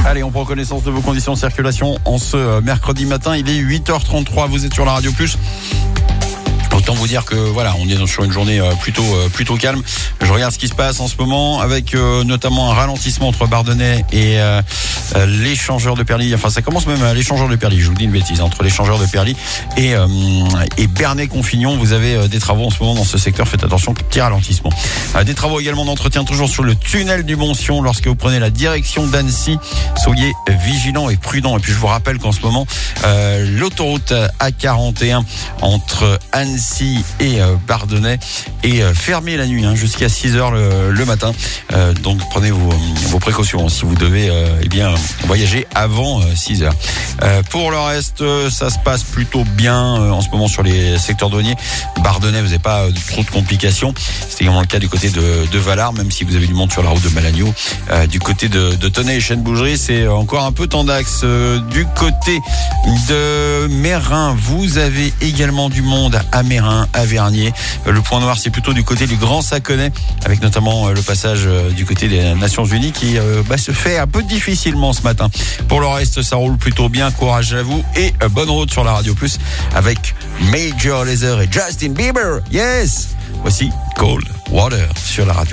Allez, on prend connaissance de vos conditions de circulation en ce mercredi matin. Il est 8h33, vous êtes sur la Radio Plus. Autant vous dire que voilà, on est sur une journée plutôt calme. Je regarde ce qui se passe en ce moment avec notamment un ralentissement entre Bardonnay et l'échangeur de Perly. Enfin, ça commence même à l'échangeur de Perly. Je vous dis une bêtise, entre l'échangeur de Perly et Bernay-Confignon, vous avez des travaux en ce moment dans ce secteur. Faites attention, petit ralentissement. Des travaux également d'entretien toujours sur le tunnel du Mont-Sion lorsque vous prenez la direction d'Annecy. Soyez vigilants et prudents. Et puis je vous rappelle qu'en ce moment, l'autoroute A41 entre Annecy et Bardonnay est fermée la nuit jusqu'à 6h le matin. Donc prenez vos précautions si vous devez voyager avant 6h. Pour le reste, ça se passe plutôt bien en ce moment sur les secteurs douaniers. Bardonnay, vous n'avez pas trop de complications. C'est également le cas du côté de Valard, même si vous avez du monde sur la route de Malagno. Du côté de Tenay et Chêne-Bougerie, c'est encore un peu tendax. Du côté de Meyrin, vous avez également du monde à Meyrin, à Vernier. Le point noir, c'est plutôt du côté du Grand Saconnet, avec notamment le passage du côté des Nations Unies qui se fait un peu difficilement ce matin. Pour le reste, ça roule plutôt bien. Courage à vous et bonne route sur la Radio Plus avec Major Lazer et Justin Bieber. Yes! Voici Cold Water sur la Radio.